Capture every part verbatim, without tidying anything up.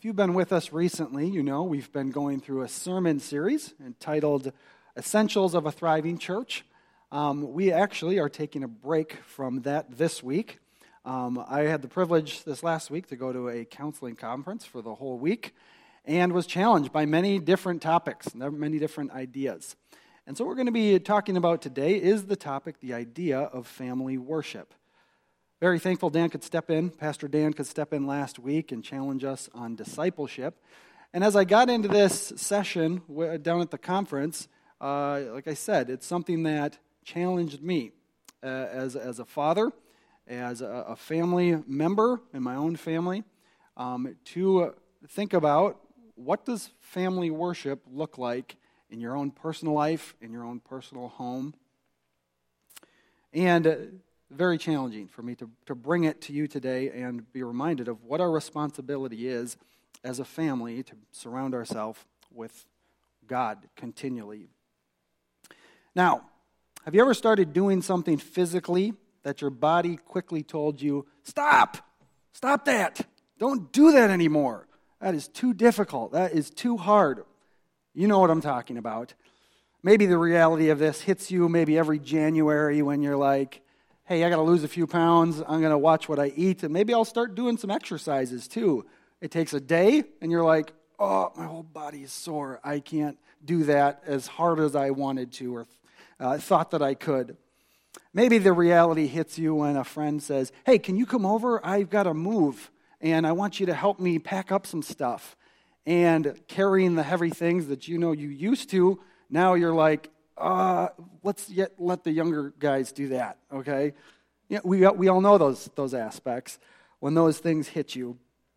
If you've been with us recently, you know we've been going through a sermon series entitled Essentials of a Thriving Church. Um, we actually are taking a break from that this week. Um, I had the privilege this last week to go to a counseling conference for the whole week and was challenged by many different topics, many different ideas. And so what we're going to be talking about today is the topic, the idea of family worship. Very thankful Dan could step in. Pastor Dan could step in last week and challenge us on discipleship. And as I got into this session down at the conference, uh, like I said, it's something that challenged me uh, as, as a father, as a, a family member in my own family, um, to think about what does family worship look like in your own personal life, in your own personal home. And uh, very challenging for me to, to bring it to you today and be reminded of what our responsibility is as a family to surround ourselves with God continually. Now, have you ever started doing something physically that your body quickly told you, stop, stop that, don't do that anymore. That is too difficult, that is too hard. You know what I'm talking about. Maybe the reality of this hits you maybe every January when you're like, hey, I got to lose a few pounds, I'm going to watch what I eat, and maybe I'll start doing some exercises too. It takes a day, and you're like, oh, my whole body is sore. I can't do that as hard as I wanted to or uh, thought that I could. Maybe the reality hits you when a friend says, hey, can you come over? I've got to move, and I want you to help me pack up some stuff. And carrying the heavy things that you know you used to, now you're like, Uh, let's yet let the younger guys do that, okay? Yeah, we we all know those those aspects. When those things hit you,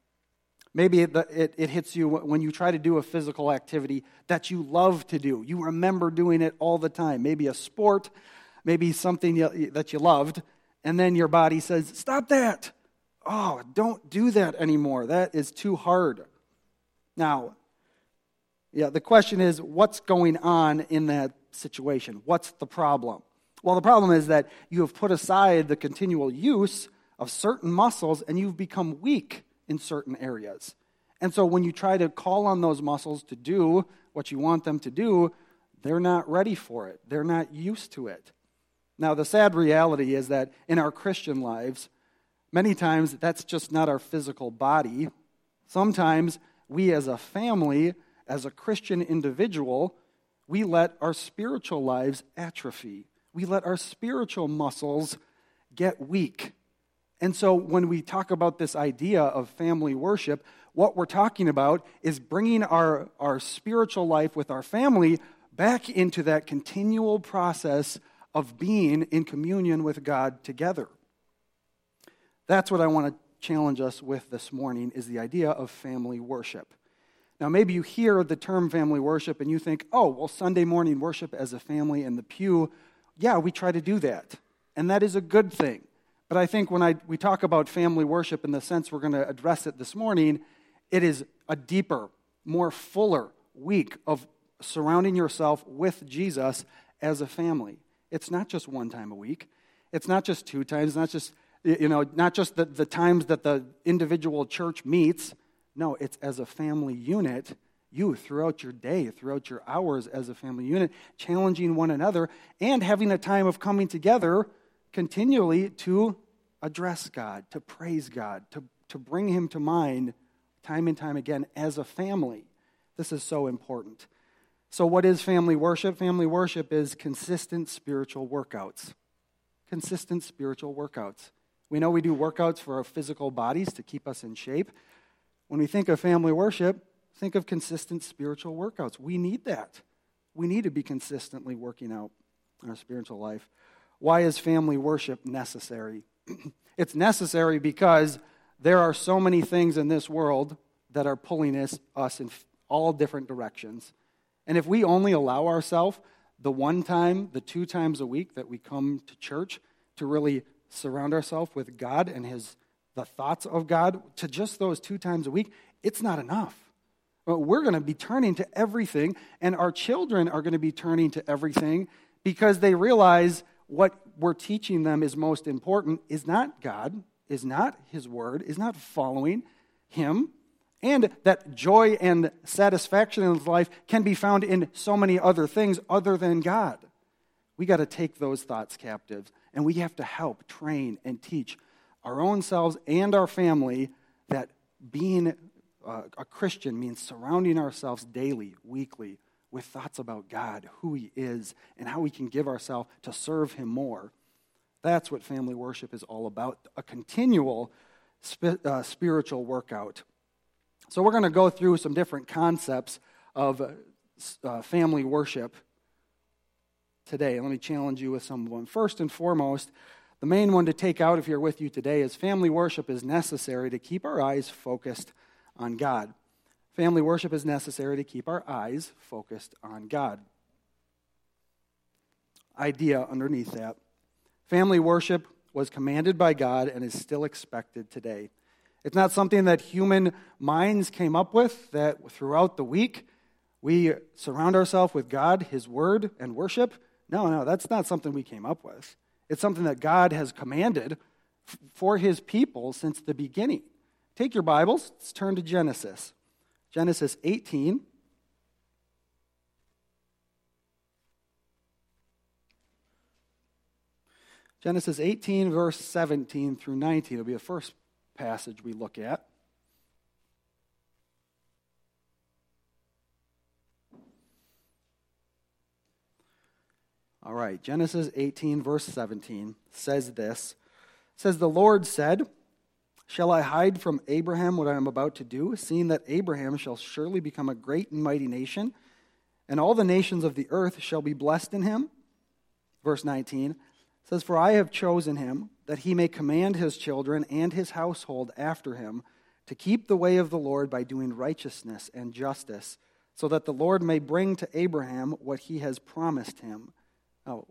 maybe it, it, it hits you when you try to do a physical activity that you love to do. You remember doing it all the time. Maybe a sport, maybe something you, that you loved, and then your body says, stop that. Oh, don't do that anymore. That is too hard. Now, yeah, the question is, what's going on in that situation? What's the problem? Well, the problem is that you have put aside the continual use of certain muscles and you've become weak in certain areas. And so when you try to call on those muscles to do what you want them to do, they're not ready for it. They're not used to it. Now, the sad reality is that in our Christian lives, many times that's just not our physical body. Sometimes we as a family, as a Christian individual, we let our spiritual lives atrophy. We let our spiritual muscles get weak. And so when we talk about this idea of family worship, what we're talking about is bringing our, our spiritual life with our family back into that continual process of being in communion with God together. That's what I want to challenge us with this morning, is the idea of family worship. Now, maybe you hear the term family worship and you think, oh, well, Sunday morning worship as a family in the pew, yeah, we try to do that. And that is a good thing. But I think when I we talk about family worship in the sense we're going to address it this morning, it is a deeper, more fuller week of surrounding yourself with Jesus as a family. It's not just one time a week. It's not just two times, not just, you know, not just the, the times that the individual church meets. No, it's as a family unit, you throughout your day, throughout your hours as a family unit, challenging one another and having a time of coming together continually to address God, to praise God, to, to bring Him to mind time and time again as a family. This is so important. So what is family worship? Family worship is consistent spiritual workouts. Consistent spiritual workouts. We know we do workouts for our physical bodies to keep us in shape. When we think of family worship, think of consistent spiritual workouts. We need that. We need to be consistently working out in our spiritual life. Why is family worship necessary? It's necessary because there are so many things in this world that are pulling us, us in all different directions. And if we only allow ourselves the one time, the two times a week that we come to church to really surround ourselves with God and His the thoughts of God, to just those two times a week, it's not enough. But we're going to be turning to everything, and our children are going to be turning to everything because they realize what we're teaching them is most important is not God, is not His Word, is not following Him, and that joy and satisfaction in life can be found in so many other things other than God. We got to take those thoughts captive, and we have to help train and teach our own selves and our family that being uh, a Christian means surrounding ourselves daily, weekly, with thoughts about God, who He is, and how we can give ourselves to serve Him more. That's what family worship is all about, a continual sp- uh, spiritual workout. So we're going to go through some different concepts of uh, family worship today. Let me challenge you with some of them. First and foremost, the main one to take out if you're with you today is family worship is necessary to keep our eyes focused on God. Family worship is necessary to keep our eyes focused on God. Idea underneath that. Family worship was commanded by God and is still expected today. It's not something that human minds came up with, that throughout the week we surround ourselves with God, His Word, and worship. No, no, that's not something we came up with. It's something that God has commanded f- for His people since the beginning. Take your Bibles, let's turn to Genesis. Genesis eighteen. Genesis eighteen, verse seventeen through nineteen will be the first passage we look at. All right, Genesis eighteen, verse seventeen says this. It says, "The Lord said, shall I hide from Abraham what I am about to do, seeing that Abraham shall surely become a great and mighty nation, and all the nations of the earth shall be blessed in him?" Verse nineteen says, "For I have chosen him, that he may command his children and his household after him, to keep the way of the Lord by doing righteousness and justice, so that the Lord may bring to Abraham what he has promised him." Oh,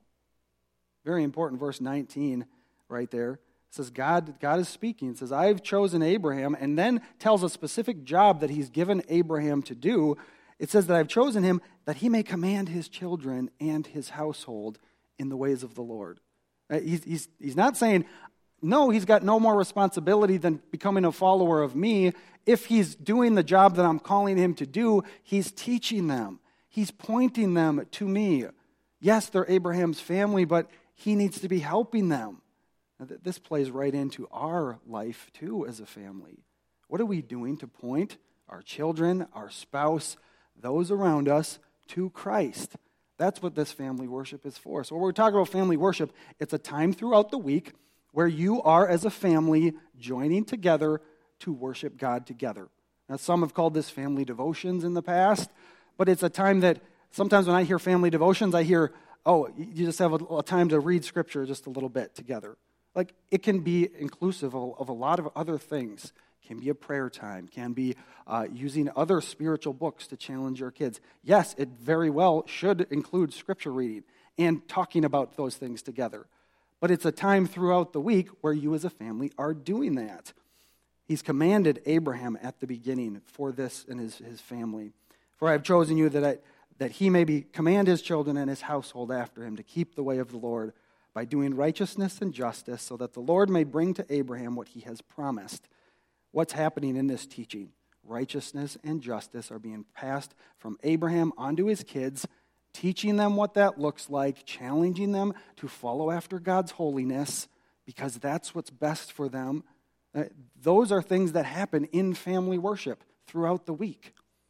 very important, verse nineteen right there. It says God, God is speaking. It says, "I've chosen Abraham," and then tells a specific job that he's given Abraham to do. It says that I've chosen him that he may command his children and his household in the ways of the Lord. He's, he's, he's not saying, no, he's got no more responsibility than becoming a follower of me. If he's doing the job that I'm calling him to do, he's teaching them. He's pointing them to me. Yes, they're Abraham's family, but he needs to be helping them. Now, this plays right into our life, too, as a family. What are we doing to point our children, our spouse, those around us, to Christ? That's what this family worship is for. So when we're talking about family worship, it's a time throughout the week where you are, as a family, joining together to worship God together. Now, some have called this family devotions in the past, but it's a time that sometimes when I hear family devotions, I hear, oh, you just have a, a time to read Scripture just a little bit together. Like, it can be inclusive of, of a lot of other things. It can be a prayer time, can be uh, using other spiritual books to challenge your kids. Yes, it very well should include Scripture reading and talking about those things together. But it's a time throughout the week where you as a family are doing that. He's commanded Abraham at the beginning for this and his, his family. "For I have chosen you that I, that he may be, command his children and his household after him to keep the way of the Lord by doing righteousness and justice, so that the Lord may bring to Abraham what he has promised." What's happening in this teaching? Righteousness and justice are being passed from Abraham onto his kids, teaching them what that looks like, challenging them to follow after God's holiness, because that's what's best for them. Uh, those are things that happen in family worship throughout the week.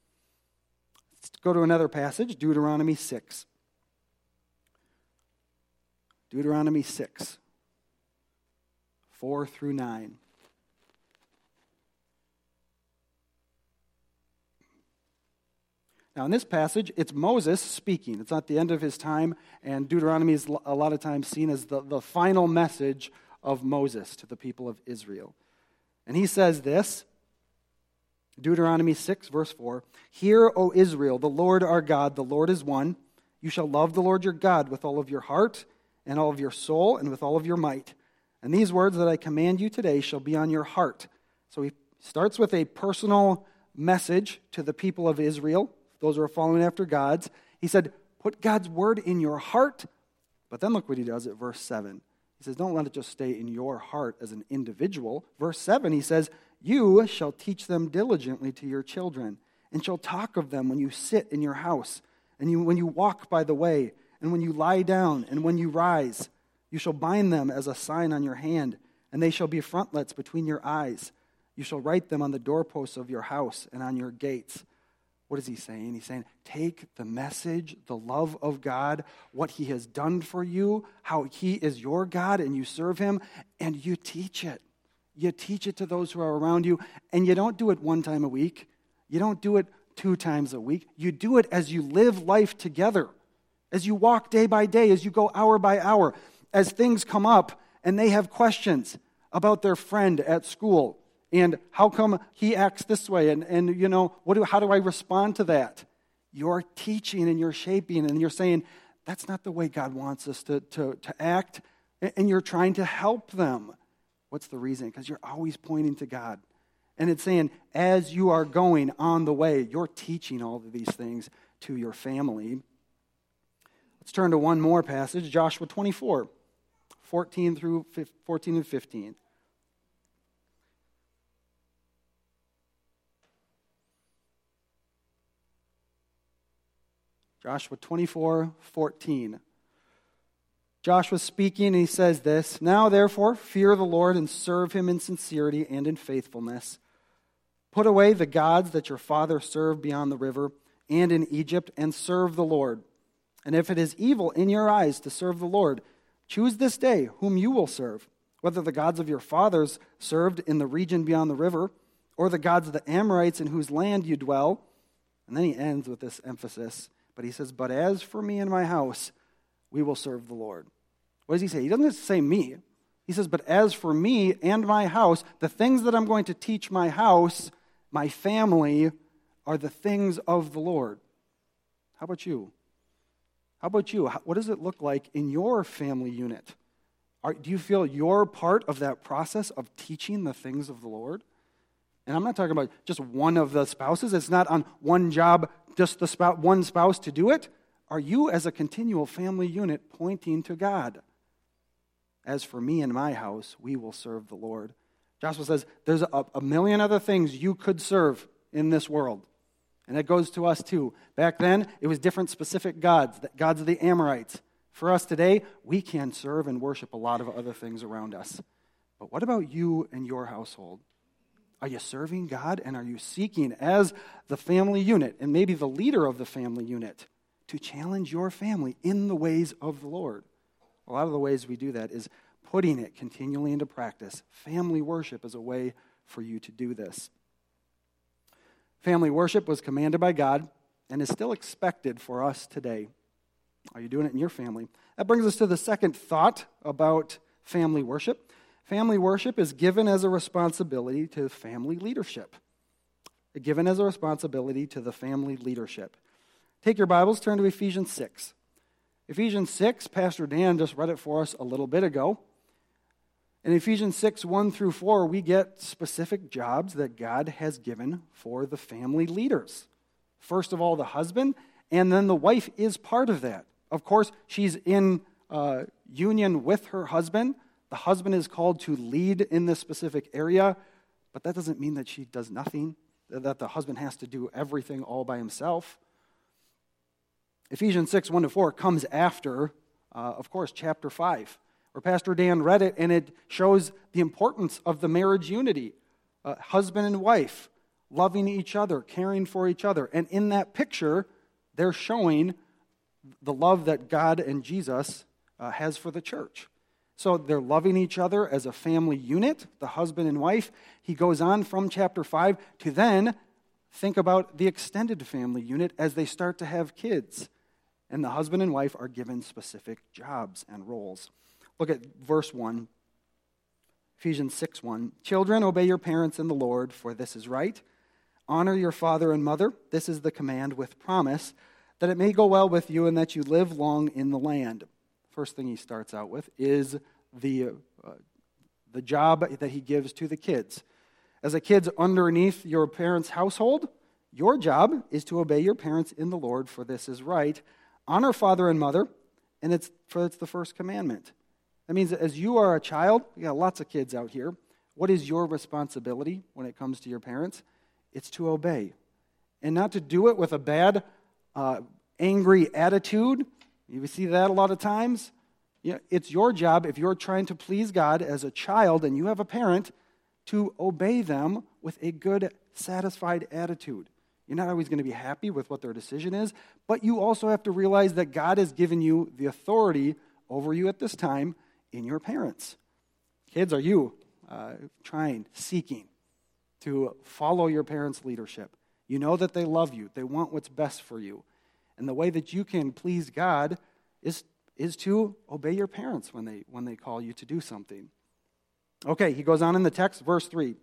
Let's go to another passage, Deuteronomy six. Deuteronomy six, four through nine. Now, in this passage, it's Moses speaking. It's at the end of his time, and Deuteronomy is a lot of times seen as the, the final message of Moses to the people of Israel. And he says this, Deuteronomy six, verse four, "Hear, O Israel, the Lord our God, the Lord is one. You shall love the Lord your God with all of your heart and all of your soul and with all of your might. And these words that I command you today shall be on your heart." So he starts with a personal message to the people of Israel, those who are following after God's. He said, put God's word in your heart. But then look what he does at verse seven. He says, don't let it just stay in your heart as an individual. Verse seven, he says, You shall teach them diligently to your children, and shall talk of them when you sit in your house, and you, when you walk by the way, and when you lie down, and when you rise. You shall bind them as a sign on your hand, and they shall be frontlets between your eyes. You shall write them on the doorposts of your house and on your gates. What is he saying? He's saying, take the message, the love of God, what he has done for you, how he is your God and you serve him, and you teach it. You teach it to those who are around you, and you don't do it one time a week. You don't do it two times a week. You do it as you live life together, as you walk day by day, as you go hour by hour, as things come up and they have questions about their friend at school. And how come he acts this way? And, and you know, what do, how do I respond to that? You're teaching and you're shaping and you're saying, that's not the way God wants us to, to, to act. And you're trying to help them. What's the reason? Because you're always pointing to God. And it's saying, as you are going on the way, you're teaching all of these things to your family. Let's turn to one more passage, Joshua twenty-four, fourteen through fourteen and fifteen. Joshua twenty-four, fourteen. Joshua's speaking, and he says this, Now therefore fear the Lord and serve him in sincerity and in faithfulness. Put away the gods that your father served beyond the river and in Egypt, and serve the Lord. And if it is evil in your eyes to serve the Lord, choose this day whom you will serve, whether the gods of your fathers served in the region beyond the river, or the gods of the Amorites in whose land you dwell. And then he ends with this emphasis. But he says, but as for me and my house, we will serve the Lord. What does he say? He doesn't just say me. He says, but as for me and my house, the things that I'm going to teach my house, my family, are the things of the Lord. How about you? How about you? What does it look like in your family unit? Are, do you feel you're part of that process of teaching the things of the Lord? And I'm not talking about just one of the spouses. It's not on one job, just the spouse, one spouse to do it. Are you, as a continual family unit, pointing to God? As for me and my house, we will serve the Lord. Joshua says, there's a, a million other things you could serve in this world. And that goes to us too. Back then, it was different specific gods, the gods of the Amorites. For us today, we can serve and worship a lot of other things around us. But what about you and your household? Are you serving God, and are you seeking as the family unit, and maybe the leader of the family unit, to challenge your family in the ways of the Lord? A lot of the ways we do that is putting it continually into practice. Family worship is a way for you to do this. Family worship was commanded by God and is still expected for us today. Are you doing it in your family? That brings us to the second thought about family worship. Family worship is given as a responsibility to family leadership. Given as a responsibility to the family leadership. Take your Bibles, turn to Ephesians six. Ephesians six, Pastor Dan just read it for us a little bit ago. In Ephesians six, one through four, we get specific jobs that God has given for the family leaders. First of all, the husband, and then the wife is part of that. Of course, she's in uh, union with her husband. The husband is called to lead in this specific area, but that doesn't mean that she does nothing, that the husband has to do everything all by himself. Ephesians six, one to four comes after, uh, of course, chapter five, where Pastor Dan read it, and it shows the importance of the marriage unity, uh, husband and wife, loving each other, caring for each other. And in that picture, they're showing the love that God and Jesus uh, has for the church. So they're loving each other as a family unit, the husband and wife. He goes on from chapter five to then think about the extended family unit as they start to have kids. And the husband and wife are given specific jobs and roles. Look at verse one, Ephesians six one. Children, obey your parents in the Lord, for this is right. Honor your father and mother. This is the command with promise, that it may go well with you and that you live long in the land. First thing he starts out with is the, uh, the job that he gives to the kids. As a kid's underneath your parents' household, your job is to obey your parents in the Lord, for this is right. Honor father and mother, and it's for it's the first commandment. That means that as you are a child, we got lots of kids out here, What is your responsibility when it comes to your parents? It's to obey. And not to do it with a bad, uh, angry attitude. You see that a lot of times. You know, it's your job, if you're trying to please God as a child and you have a parent, to obey them with a good, satisfied attitude. You're not always going to be happy with what their decision is, but you also have to realize that God has given you the authority over you at this time in your parents. Kids, are you uh, trying, seeking to follow your parents' leadership? You know that they love you. They want what's best for you. And the way that you can please God is, is to obey your parents when they, when they call you to do something. Okay, he goes on in the text, verse three.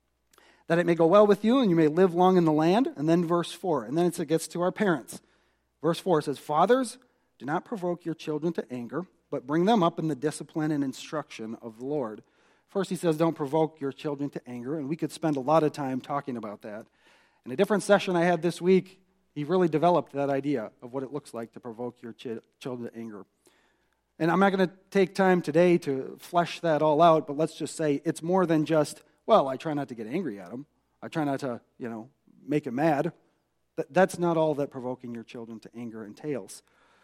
That it may go well with you and you may live long in the land. And then verse four. And then it gets to our parents. Verse four says, Fathers, do not provoke your children to anger, but bring them up in the discipline and instruction of the Lord. First he says, don't provoke your children to anger. And we could spend a lot of time talking about that. In a different session I had this week, he really developed that idea of what it looks like to provoke your ch- children to anger. And I'm not going to take time today to flesh that all out, but let's just say it's more than just, well, I try not to get angry at them. I try not to, you know, make them mad. That, that's not all that provoking your children to anger entails.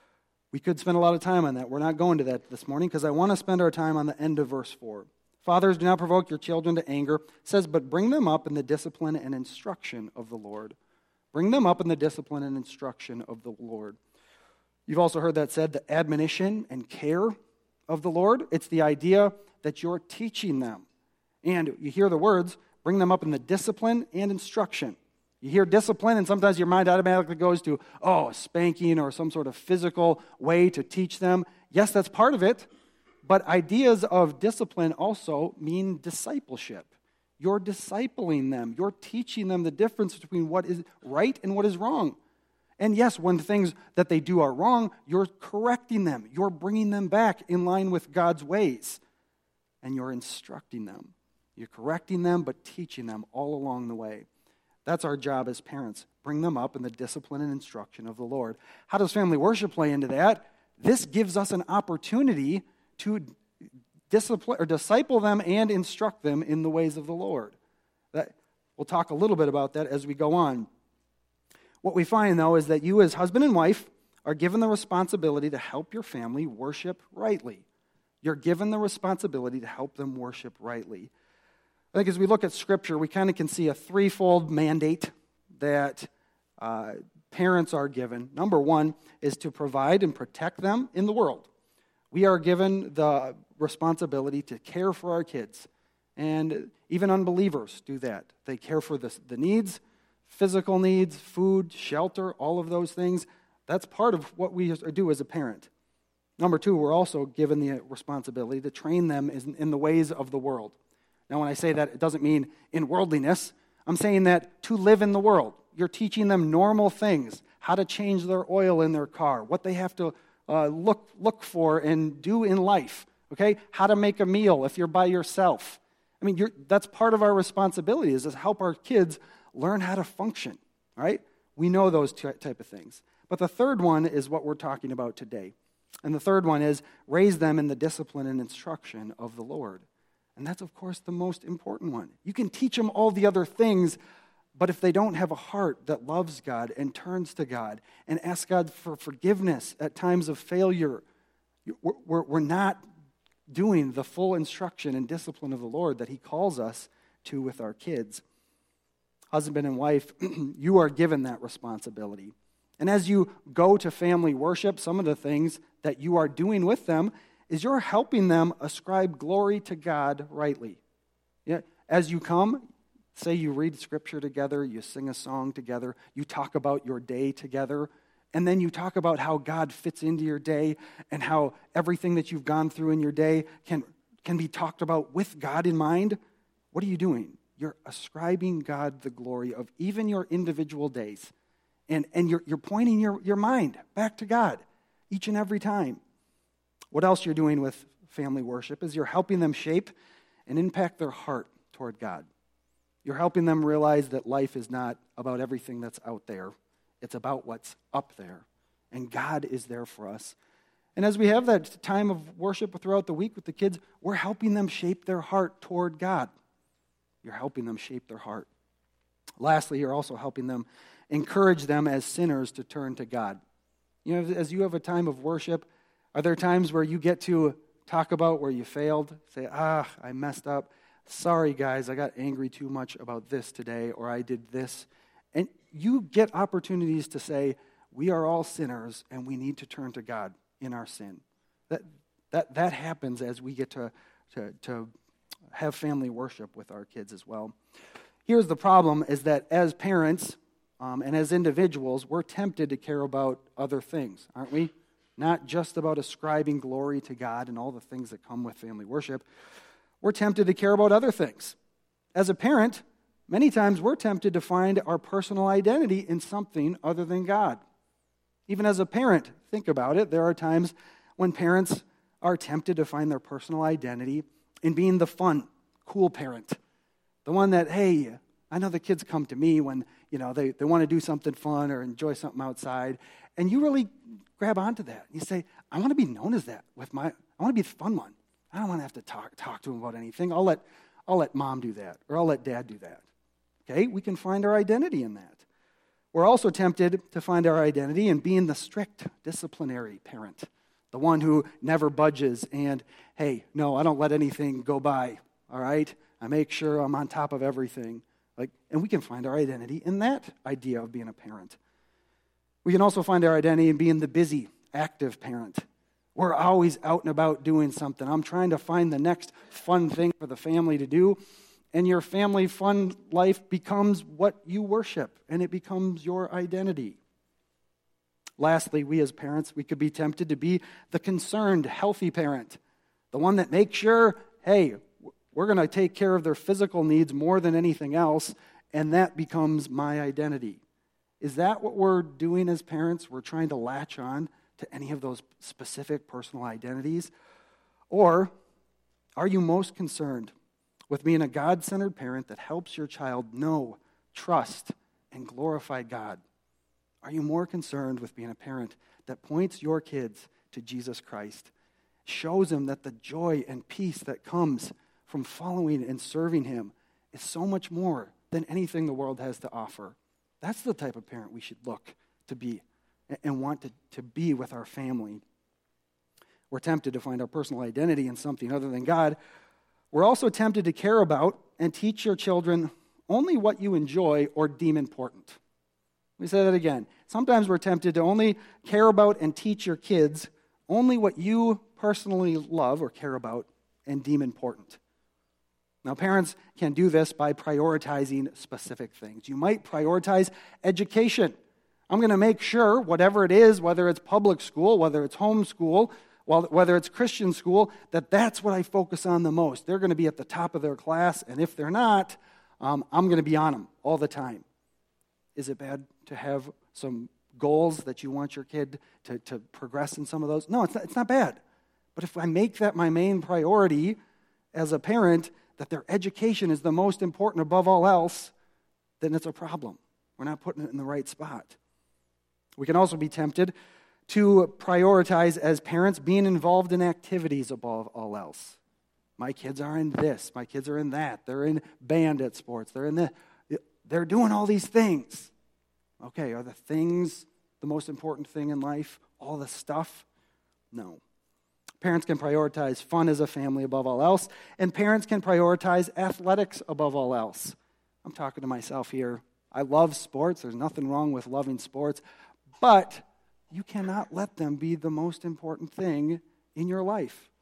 We could spend a lot of time on that. We're not going to that this morning because I want to spend our time on the end of verse four. Fathers, do not provoke your children to anger. It says, but bring them up in the discipline and instruction of the Lord. Bring them up in the discipline and instruction of the Lord. You've also heard that said, the admonition and care of the Lord. It's the idea that you're teaching them. And you hear the words, bring them up in the discipline and instruction. You hear discipline, and sometimes your mind automatically goes to, oh, spanking or some sort of physical way to teach them. Yes, that's part of it, but ideas of discipline also mean discipleship. You're discipling them. You're teaching them the difference between what is right and what is wrong. And yes, when things that they do are wrong, you're correcting them. You're bringing them back in line with God's ways. And you're instructing them. You're correcting them, but teaching them all along the way. That's our job as parents. Bring them up in the discipline and instruction of the Lord. How does family worship play into that? This gives us an opportunity to discipline or disciple them and instruct them in the ways of the Lord. That, we'll talk a little bit about that as we go on. What we find, though, is that you as husband and wife are given the responsibility to help your family worship rightly. You're given the responsibility to help them worship rightly. I think as we look at Scripture, we kind of can see a threefold mandate that uh, parents are given. Number one is to provide and protect them in the world. We are given the responsibility to care for our kids. And even unbelievers do that. They care for the, the needs, physical needs, food, shelter, all of those things. That's part of what we do as a parent. Number two, we're also given the responsibility to train them in, in the ways of the world. Now, when I say that, it doesn't mean in worldliness. I'm saying that to live in the world. You're teaching them normal things, how to change their oil in their car, what they have to uh, look look for and do in life, okay? How to make a meal if you're by yourself. I mean, you're, that's part of our responsibility is to help our kids learn how to function, all right? We know those t- type of things. But the third one is what we're talking about today. And the third one is raise them in the discipline and instruction of the Lord. And that's, of course, the most important one. You can teach them all the other things, but if they don't have a heart that loves God and turns to God and asks God for forgiveness at times of failure, we're, we're, we're not doing the full instruction and discipline of the Lord that He calls us to with our kids. Husband and wife, you are given that responsibility. And as you go to family worship, some of the things that you are doing with them is you're helping them ascribe glory to God rightly. Yeah, as you come, say you read Scripture together, you sing a song together, you talk about your day together, and then you talk about how God fits into your day and how everything that you've gone through in your day can, can be talked about with God in mind. What are you doing? You're ascribing God the glory of even your individual days. And, and you're, you're pointing your, your mind back to God each and every time. What else you're doing with family worship is you're helping them shape and impact their heart toward God. You're helping them realize that life is not about everything that's out there. It's about what's up there. And God is there for us. And as we have that time of worship throughout the week with the kids, we're helping them shape their heart toward God. You're helping them shape their heart. Lastly, you're also helping them encourage them as sinners to turn to God. You know, as you have a time of worship, are there times where you get to talk about where you failed? Say, ah, I messed up. Sorry, guys, I got angry too much about this today, or I did this. And you get opportunities to say, we are all sinners, and we need to turn to God in our sin. That that that happens as we get to, to, to have family worship with our kids as well. Here's the problem, is that as parents um, and as individuals, we're tempted to care about other things, aren't we? Not just about ascribing glory to God and all the things that come with family worship. We're tempted to care about other things. As a parent, many times we're tempted to find our personal identity in something other than God. Even as a parent, think about it, there are times when parents are tempted to find their personal identity in being the fun, cool parent. The one that, hey, I know the kids come to me when, you know, they, they want to do something fun or enjoy something outside, and you really grab onto that. You say, I want to be known as that with my, I want to be the fun one. I don't want to have to talk talk to them about anything. I'll let I'll let mom do that, or I'll let dad do that. Okay, we can find our identity in that. We're also tempted to find our identity in being the strict disciplinary parent, the one who never budges and, hey, no, I don't let anything go by, all right? I make sure I'm on top of everything. Like, and we can find our identity in that idea of being a parent. We can also find our identity in being the busy, active parent. We're always out and about doing something. I'm trying to find the next fun thing for the family to do. And your family fun life becomes what you worship, and it becomes your identity. Lastly, we as parents, we could be tempted to be the concerned, healthy parent, the one that makes sure, hey, we're going to take care of their physical needs more than anything else, and that becomes my identity. Is that what we're doing as parents? We're trying to latch on to any of those specific personal identities? Or are you most concerned with being a God-centered parent that helps your child know, trust, and glorify God? Are you more concerned with being a parent that points your kids to Jesus Christ, shows them that the joy and peace that comes from following and serving Him is so much more than anything the world has to offer? That's the type of parent we should look to be and want to, to be with our family. We're tempted to find our personal identity in something other than God. We're also tempted to care about and teach your children only what you enjoy or deem important. Let me say that again. Sometimes we're tempted to only care about and teach your kids only what you personally love or care about and deem important. Now, parents can do this by prioritizing specific things. You might prioritize education. I'm going to make sure whatever it is, whether it's public school, whether it's homeschool, whether it's Christian school, that that's what I focus on the most. They're going to be at the top of their class, and if they're not, um, I'm going to be on them all the time. Is it bad to have some goals that you want your kid to, to progress in some of those? No, it's not, it's not bad. But if I make that my main priority as a parent, that their education is the most important above all else, then it's a problem. We're not putting it in the right spot. We can also be tempted to prioritize as parents being involved in activities above all else. My kids are in this. My kids are in that. They're in band at sports. They're in the. They're doing all these things. Okay, are the things the most important thing in life? All the stuff? No. Parents can prioritize fun as a family above all else, and parents can prioritize athletics above all else. I'm talking to myself here. I love sports. There's nothing wrong with loving sports, but you cannot let them be the most important thing in your life.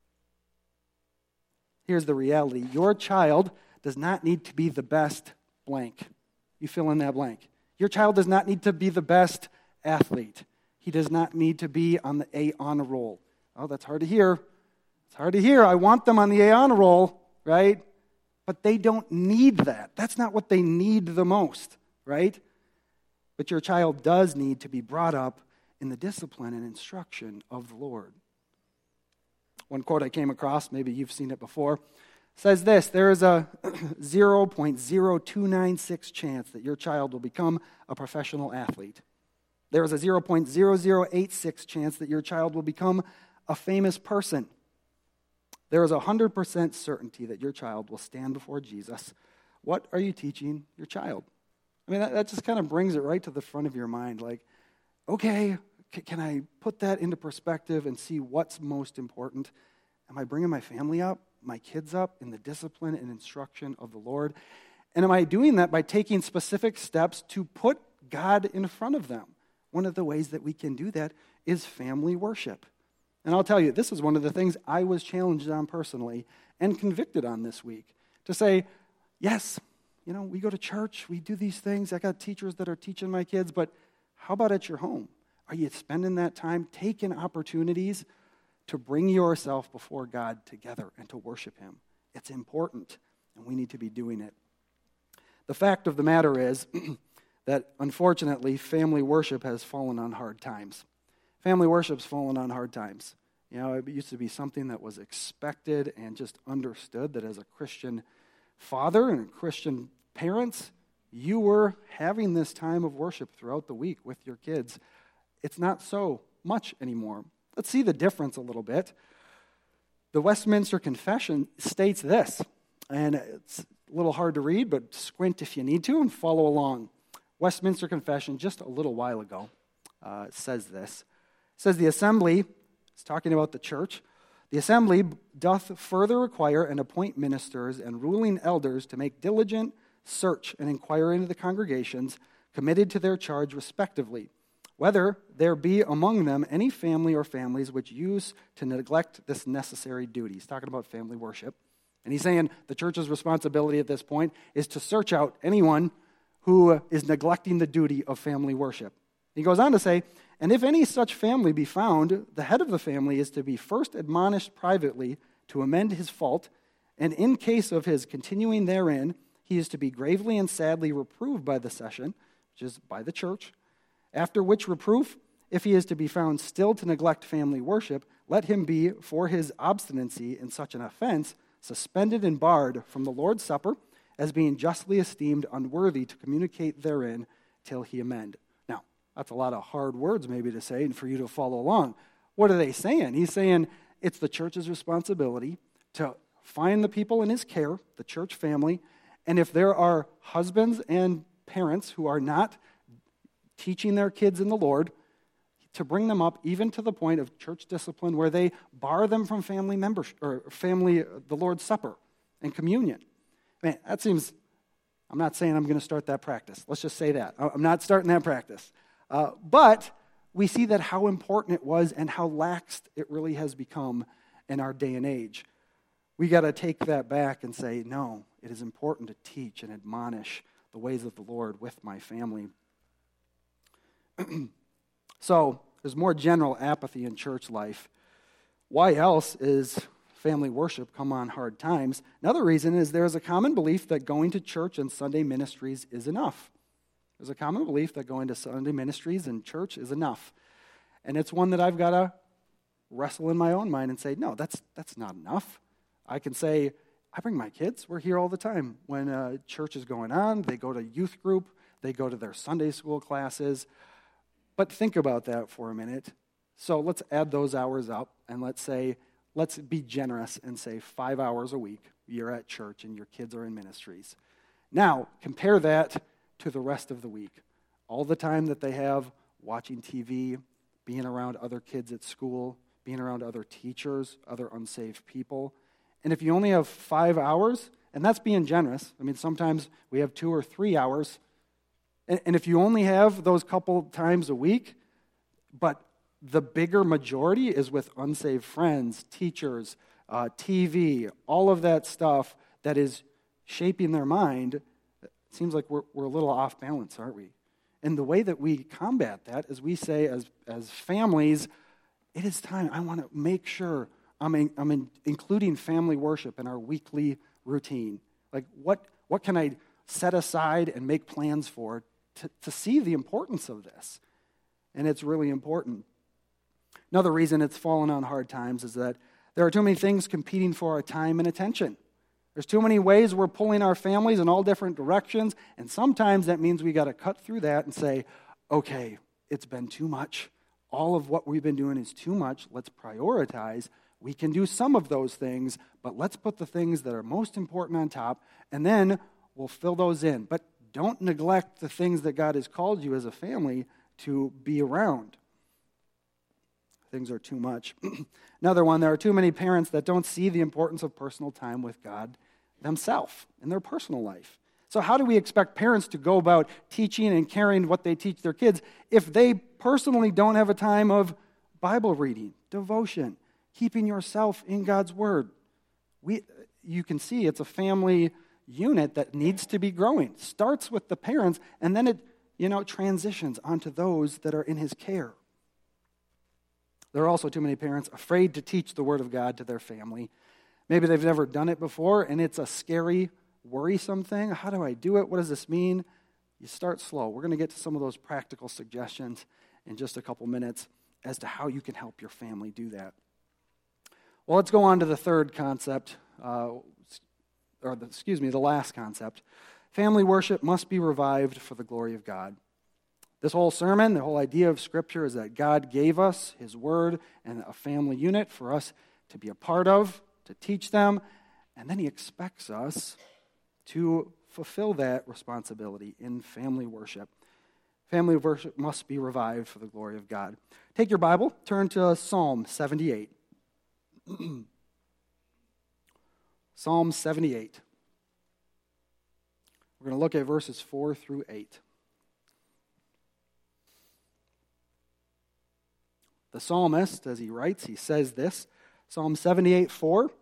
Here's the reality. Your child does not need to be the best blank. You fill in that blank. Your child does not need to be the best athlete. He does not need to be on the A honor roll. Oh, that's hard to hear. It's hard to hear. I want them on the A honor roll, right? But they don't need that. That's not what they need the most, right? But your child does need to be brought up in the discipline and instruction of the Lord. One quote I came across, maybe you've seen it before, says this: there is a zero point zero two nine six chance that your child will become a professional athlete. There is a zero point zero zero eight six chance that your child will become a famous person. There is a one hundred percent certainty that your child will stand before Jesus What are you teaching your child? I mean, that, that just kind of brings it right to the front of your mind. Like, okay, c- can I put that into perspective and see what's most important? Am I bringing my family up, my kids up in the discipline and instruction of the Lord? And am I doing that by taking specific steps to put God in front of them? One of the ways that we can do that is family worship. And I'll tell you, this is one of the things I was challenged on personally and convicted on this week. To say, yes, you know, we go to church, we do these things. I got teachers that are teaching my kids, but how about at your home? Are you spending that time taking opportunities to bring yourself before God together and to worship Him? It's important, and we need to be doing it. The fact of the matter is that, unfortunately, family worship has fallen on hard times. Family worship's fallen on hard times. You know, it used to be something that was expected and just understood that as a Christian father and Christian parents, you were having this time of worship throughout the week with your kids. It's not so much anymore. Let's see the difference a little bit. The Westminster Confession states this, and it's a little hard to read, but squint if you need to and follow along. Westminster Confession, just a little while ago, uh, says this. It says, the assembly, it's talking about the church, the assembly doth further require and appoint ministers and ruling elders to make diligent search and inquire into the congregations committed to their charge respectively, whether there be among them any family or families which use to neglect this necessary duty. He's talking about family worship. And he's saying the church's responsibility at this point is to search out anyone who is neglecting the duty of family worship. He goes on to say, and if any such family be found, the head of the family is to be first admonished privately to amend his fault, and in case of his continuing therein, he is to be gravely and sadly reproved by the session, which is by the church, after which reproof, if he is to be found still to neglect family worship, let him be, for his obstinacy in such an offense, suspended and barred from the Lord's Supper, as being justly esteemed unworthy to communicate therein till he amend. Now, that's a lot of hard words maybe to say and for you to follow along. What are they saying? He's saying it's the church's responsibility to find the people in his care, the church family, and if there are husbands and parents who are not teaching their kids in the Lord, to bring them up even to the point of church discipline where they bar them from family membership or family, the Lord's Supper and communion. Man, that seems, I'm not saying I'm going to start that practice. Let's just say that. I'm not starting that practice. Uh, but we see that how important it was and how lax it really has become in our day and age. We got to take that back and say, no, it is important to teach and admonish the ways of the Lord with my family. So, there's more general apathy in church life. Why else is family worship come on hard times? Another reason is there is a common belief that going to church and Sunday ministries is enough. There's a common belief that going to Sunday ministries and church is enough. And it's one that I've got to wrestle in my own mind and say, no, that's that's not enough. I can say, I bring my kids. We're here all the time. When uh, church is going on, they go to youth group, they go to their Sunday school classes. But think about that for a minute. So let's add those hours up, and let's say, let's be generous and say five hours a week you're at church and your kids are in ministries. Now, compare that to the rest of the week. All the time that they have watching T V, being around other kids at school, being around other teachers, other unsaved people. And if you only have five hours, and that's being generous. I mean, sometimes we have two or three hours. And if you only have those couple times a week, but the bigger majority is with unsaved friends, teachers, uh, T V, all of that stuff that is shaping their mind, it seems like we're, we're a little off balance, aren't we? And the way that we combat that is we say as, as families, it is time. I want to make sure I'm, in, I'm in, including family worship in our weekly routine. Like what, what can I set aside and make plans for To, to see the importance of this. And it's really important. Another reason it's fallen on hard times is that there are too many things competing for our time and attention. There's too many ways we're pulling our families in all different directions, and sometimes that means we got to cut through that and say, okay, it's been too much. All of what we've been doing is too much. Let's prioritize. We can do some of those things, but let's put the things that are most important on top, and then we'll fill those in. But don't neglect the things that God has called you as a family to be around. Things are too much. Another one, there are too many parents that don't see the importance of personal time with God themselves in their personal life. So how do we expect parents to go about teaching and caring what they teach their kids if they personally don't have a time of Bible reading, devotion, keeping yourself in God's Word? We, you can see it's a family unit that needs to be growing. Starts with the parents, and then it, you know, transitions onto those that are in His care. There are also too many parents afraid to teach the Word of God to their family. Maybe they've never done it before, and it's a scary, worrisome thing. How do I do it? What does this mean? You start slow. We're going to get to some of those practical suggestions in just a couple minutes as to how you can help your family do that. Well, let's go on to the third concept, uh, or the, excuse me, the last concept. Family worship must be revived for the glory of God. This whole sermon, the whole idea of Scripture is that God gave us His Word and a family unit for us to be a part of, to teach them, and then He expects us to fulfill that responsibility in family worship. Family worship must be revived for the glory of God. Take your Bible, turn to Psalm seventy-eight. Psalm seventy-eight. We're going to look at verses four through eight. The psalmist, as he writes, he says this, Psalm seventy-eight, four.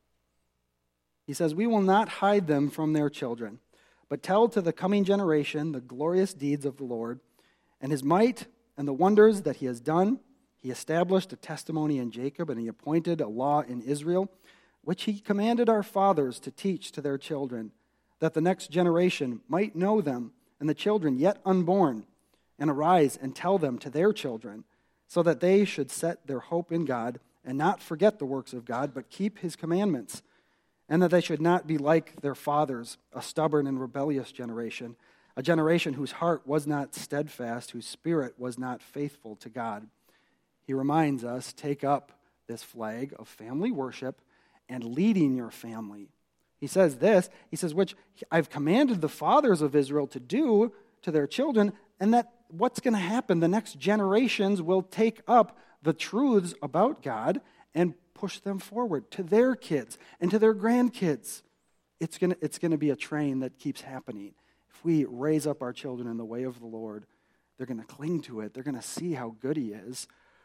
He says, "We will not hide them from their children, but tell to the coming generation the glorious deeds of the Lord, and His might and the wonders that He has done. He established a testimony in Jacob, and He appointed a law in Israel, which He commanded our fathers to teach to their children, that the next generation might know them, and the children yet unborn, and arise and tell them to their children, so that they should set their hope in God, and not forget the works of God, but keep His commandments, and that they should not be like their fathers, a stubborn and rebellious generation, a generation whose heart was not steadfast, whose spirit was not faithful to God." He reminds us, take up this flag of family worship and leading your family. He says this, he says, which I've commanded the fathers of Israel to do to their children, and that what's going to happen, the next generations will take up the truths about God and push them forward to their kids and to their grandkids. It's going to, it's going to be a train that keeps happening. If we raise up our children in the way of the Lord, they're going to cling to it. They're going to see how good He is.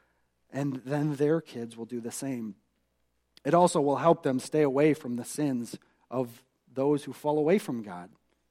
And then their kids will do the same. It also will help them stay away from the sins of those who fall away from God.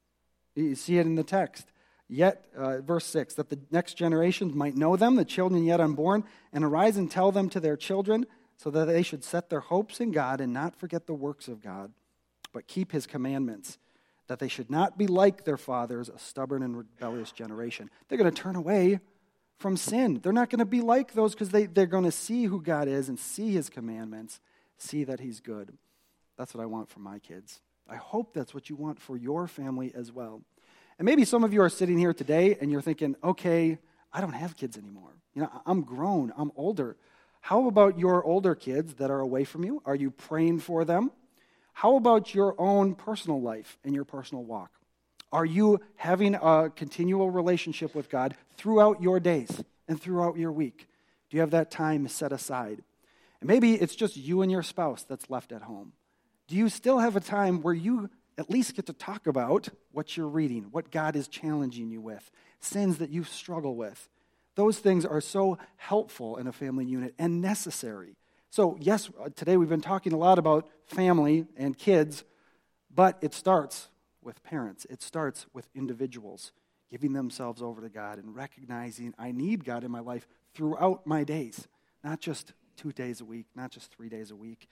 You see it in the text. Yet, uh, verse six, that the next generations might know them, the children yet unborn, and arise and tell them to their children, so that they should set their hopes in God and not forget the works of God, but keep His commandments, that they should not be like their fathers, a stubborn and rebellious generation. They're going to turn away from sin. They're not going to be like those because they, they're going to see who God is and see His commandments, see that He's good. That's what I want for my kids. I hope that's what you want for your family as well. And maybe some of you are sitting here today and you're thinking, okay, I don't have kids anymore. You know, I'm grown, I'm older. How about your older kids that are away from you? Are you praying for them? How about your own personal life and your personal walk? Are you having a continual relationship with God throughout your days and throughout your week? Do you have that time set aside? And maybe it's just you and your spouse that's left at home. Do you still have a time where you at least get to talk about what you're reading, what God is challenging you with, sins that you struggle with? Those things are so helpful in a family unit and necessary. So yes, today we've been talking a lot about family and kids, but it starts with parents. It starts with individuals giving themselves over to God and recognizing I need God in my life throughout my days, not just two days a week, not just three days a week.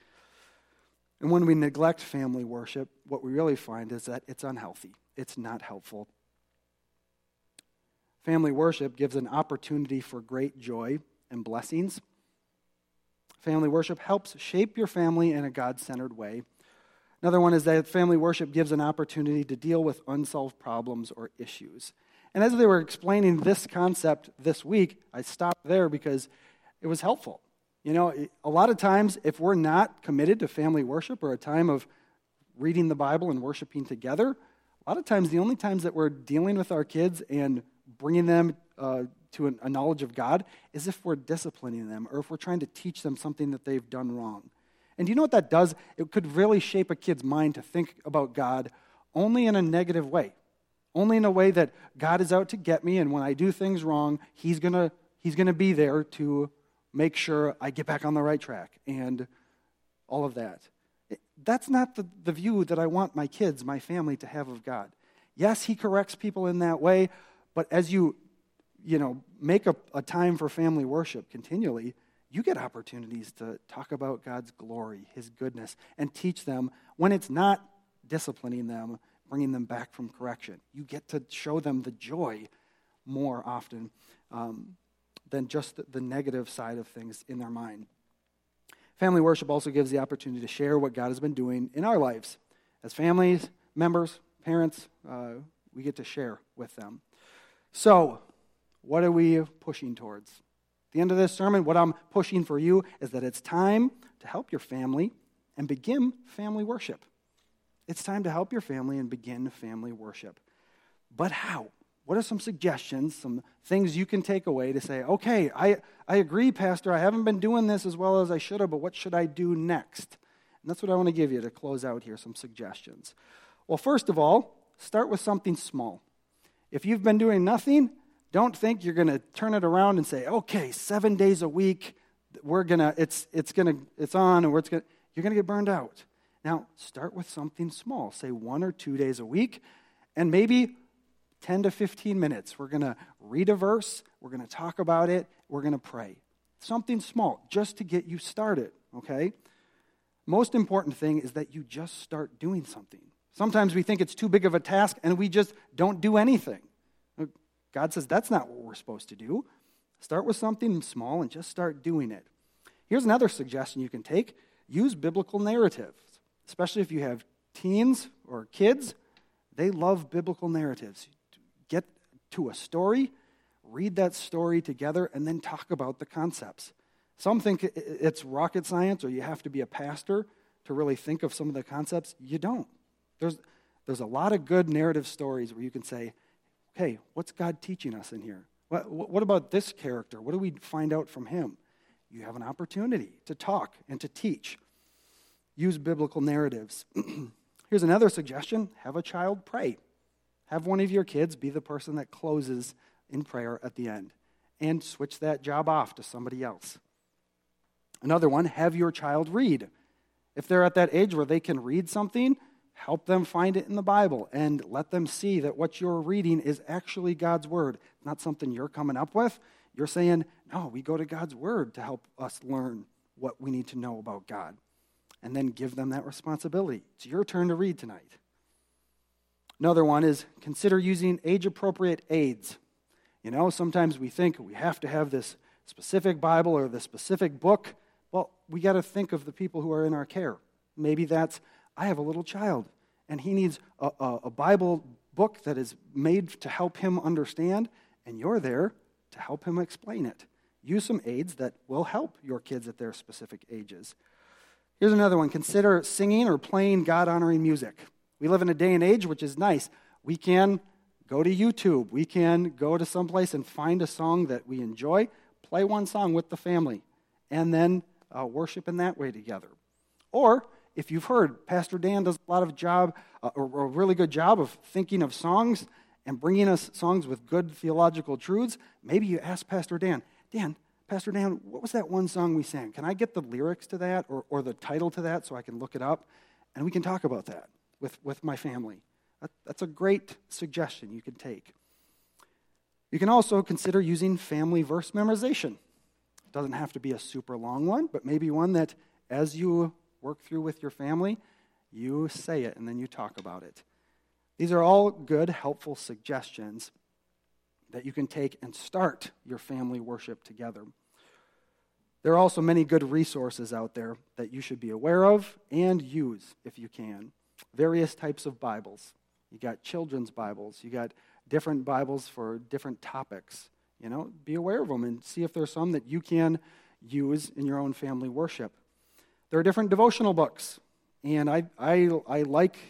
And when we neglect family worship, what we really find is that it's unhealthy. It's not helpful. Family worship gives an opportunity for great joy and blessings. Family worship helps shape your family in a God-centered way. Another one is that family worship gives an opportunity to deal with unsolved problems or issues. And as they were explaining this concept this week, I stopped there because it was helpful. You know, a lot of times if we're not committed to family worship or a time of reading the Bible and worshiping together, A lot of times, the only times that we're dealing with our kids and bringing them uh, to an, a knowledge of God is if we're disciplining them or if we're trying to teach them something that they've done wrong. And do you know what that does? It could really shape a kid's mind to think about God only in a negative way, only in a way that God is out to get me, and when I do things wrong, he's going to he's gonna be there to make sure I get back on the right track and all of that. That's not the, the view that I want my kids, my family, to have of God. Yes, he corrects people in that way, but as you, you know, make a, a time for family worship continually, you get opportunities to talk about God's glory, his goodness, and teach them when it's not disciplining them, bringing them back from correction. You get to show them the joy more often um, than just the, the negative side of things in their mind. Family worship also gives the opportunity to share what God has been doing in our lives. As families, members, parents, uh, we get to share with them. So, what are we pushing towards? At the end of this sermon, what I'm pushing for you is that it's time to help your family and begin family worship. It's time to help your family and begin family worship. But how? What are some suggestions, some things you can take away to say, okay, I, I agree, Pastor, I haven't been doing this as well as I should have, but what should I do next? And that's what I want to give you to close out here, some suggestions. Well, first of all, start with something small. If you've been doing nothing, don't think you're going to turn it around and say, okay, seven days a week, we're gonna, it's it's gonna, it's on, and we're, it's gonna, you're gonna get burned out. Now, start with something small. Say one or two days a week, and maybe ten to fifteen minutes. We're going to read a verse, we're going to talk about it, we're going to pray. Something small, just to get you started, okay? Most important thing is that you just start doing something. Sometimes we think it's too big of a task, and we just don't do anything. God says that's not what we're supposed to do. Start with something small and just start doing it. Here's another suggestion you can take. Use biblical narratives, especially if you have teens or kids. They love biblical narratives. Get to a story, read that story together, and then talk about the concepts. Some think it's rocket science or you have to be a pastor to really think of some of the concepts. You don't. There's, there's a lot of good narrative stories where you can say, okay, what's God teaching us in here? What, what about this character? What do we find out from him? You have an opportunity to talk and to teach. Use biblical narratives. Here's another suggestion. Have a child pray. Have one of your kids be the person that closes in prayer at the end. And switch that job off to somebody else. Another one, have your child read. If they're at that age where they can read something, help them find it in the Bible and let them see that what you're reading is actually God's word, not something you're coming up with. You're saying, no, we go to God's word to help us learn what we need to know about God. And then give them that responsibility. It's your turn to read tonight. Another one is consider using age-appropriate aids. You know, sometimes we think we have to have this specific Bible or this specific book. Well, we got to think of the people who are in our care. Maybe that's, I have a little child, and he needs a, a, a Bible book that is made to help him understand, and you're there to help him explain it. Use some aids that will help your kids at their specific ages. Here's another one. Consider singing or playing God-honoring music. We live in a day and age which is nice. We can go to YouTube. We can go to someplace and find a song that we enjoy, play one song with the family, and then uh, worship in that way together. Or, if you've heard, Pastor Dan does a lot of job, uh, or a really good job of thinking of songs and bringing us songs with good theological truths. Maybe you ask Pastor Dan, Dan, Pastor Dan, what was that one song we sang? Can I get the lyrics to that or, or the title to that so I can look it up? And we can talk about that with, with my family. That, that's a great suggestion you can take. You can also consider using family verse memorization. It doesn't have to be a super long one, but maybe one that as you work through with your family, you say it and then you talk about it. These are all good, helpful suggestions that you can take and start your family worship together. There are also many good resources out there that you should be aware of and use if you can. Various types of Bibles. You got children's Bibles. You got different Bibles for different topics. You know, be aware of them and see if there's some that you can use in your own family worship. There are different devotional books, and I I, I like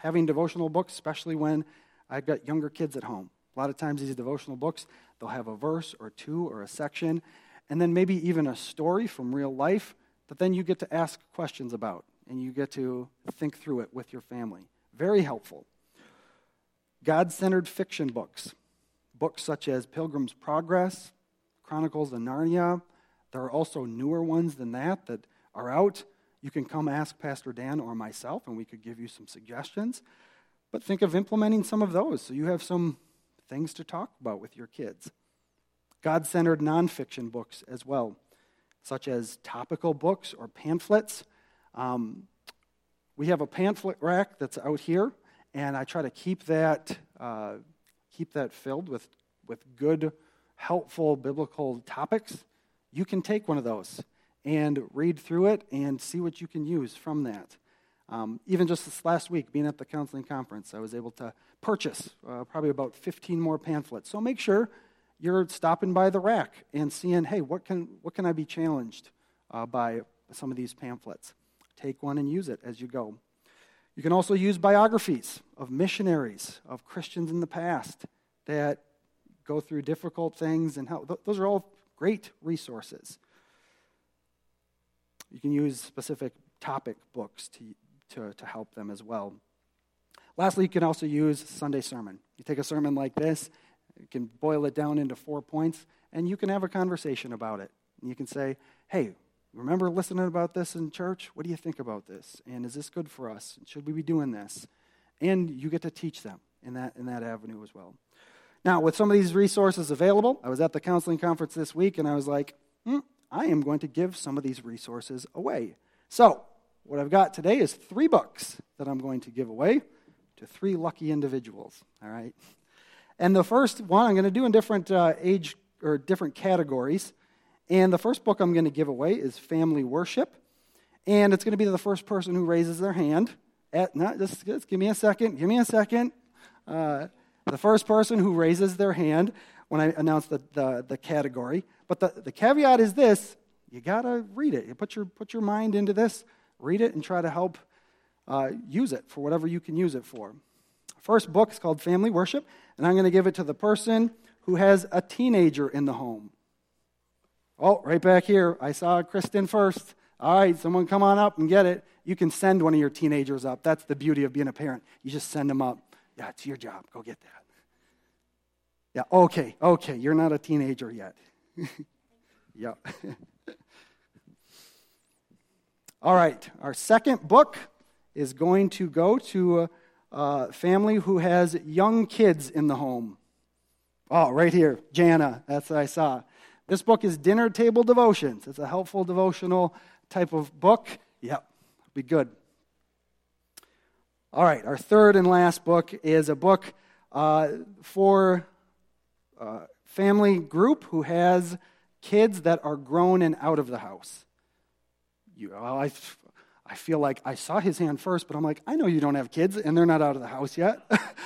having devotional books, especially when I've got younger kids at home. A lot of times these devotional books, they'll have a verse or two or a section, and then maybe even a story from real life that then you get to ask questions about, and you get to think through it with your family. Very helpful. God-centered fiction books. Books such as Pilgrim's Progress, Chronicles of Narnia. There are also newer ones than that that are out. You can come ask Pastor Dan or myself, and we could give you some suggestions. But think of implementing some of those so you have some things to talk about with your kids. God-centered nonfiction books as well, such as topical books or pamphlets. Um, we have a pamphlet rack that's out here, and I try to keep that uh, keep that filled with, with good, helpful biblical topics. You can take one of those and read through it and see what you can use from that. Um, even just this last week, being at the counseling conference, I was able to purchase uh, probably about fifteen more pamphlets. So make sure you're stopping by the rack and seeing, hey, what can what can I be challenged uh, by some of these pamphlets? Take one and use it as you go. You can also use biographies of missionaries, of Christians in the past that go through difficult things, and how those are all great resources. You can use specific topic books to, to, to help them as well. Lastly, you can also use Sunday sermon. You take a sermon like this, you can boil it down into four points, and you can have a conversation about it. And you can say, hey, remember listening about this in church? What do you think about this? And is this good for us? Should we be doing this? And you get to teach them in that in that avenue as well. Now, with some of these resources available, I was at the counseling conference this week, and I was like, hmm, I am going to give some of these resources away. So, what I've got today is three books that I'm going to give away to three lucky individuals, all right? And the first one I'm going to do in different uh, age or different categories. And the first book I'm going to give away is Family Worship. And it's going to be the first person who raises their hand. At, not just, just give me a second. Give me a second. Uh, the first person who raises their hand when I announce the, the, the category. But the, the caveat is this. You got to read it. You put your, put your mind into this. Read it and try to help uh, use it for whatever you can use it for. First book is called Family Worship. And I'm going to give it to the person who has a teenager in the home. Oh, right back here. I saw Kristen first. All right, someone come on up and get it. You can send one of your teenagers up. That's the beauty of being a parent. You just send them up. Yeah, it's your job. Go get that. Yeah, okay, okay. You're not a teenager yet. Yeah. All right, our second book is going to go to a, a family who has young kids in the home. Oh, right here, Jana. That's what I saw. This book is Dinner Table Devotions. It's a helpful devotional type of book. Yep, be good. All right, our third and last book is a book uh, for a family group who has kids that are grown and out of the house. You, well, I, I feel like I saw his hand first, but I'm like, I know you don't have kids, and they're not out of the house yet.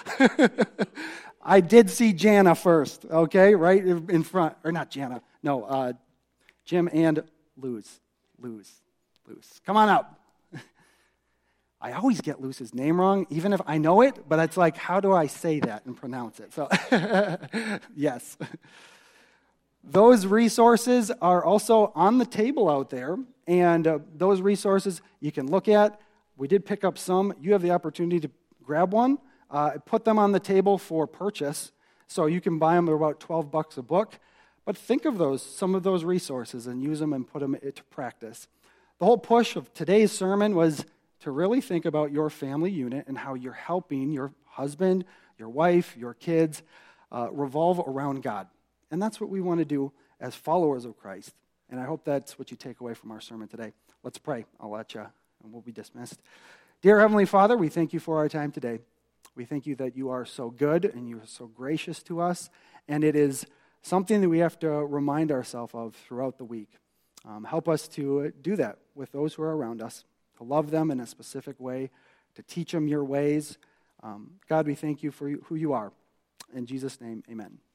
I did see Jana first, okay, right in front. Or not Jana, no, uh, Jim and Luz. Luz. Luz. Come on up. I always get Luz's name wrong, even if I know it, but it's like, how do I say that and pronounce it? So, yes. Those resources are also on the table out there, and uh, those resources you can look at. We did pick up some. You have the opportunity to grab one. Uh, put them on the table for purchase, so you can buy them. They're about twelve bucks a book. But think of those, some of those resources, and use them and put them into practice. The whole push of today's sermon was to really think about your family unit and how you're helping your husband, your wife, your kids uh, revolve around God. And that's what we want to do as followers of Christ. And I hope that's what you take away from our sermon today. Let's pray. I'll let you, and we'll be dismissed. Dear Heavenly Father, we thank you for our time today. We thank you that you are so good and you are so gracious to us. And it is something that we have to remind ourselves of throughout the week. Um, help us to do that with those who are around us, to love them in a specific way, to teach them your ways. Um, God, we thank you for who you are. In Jesus' name, amen.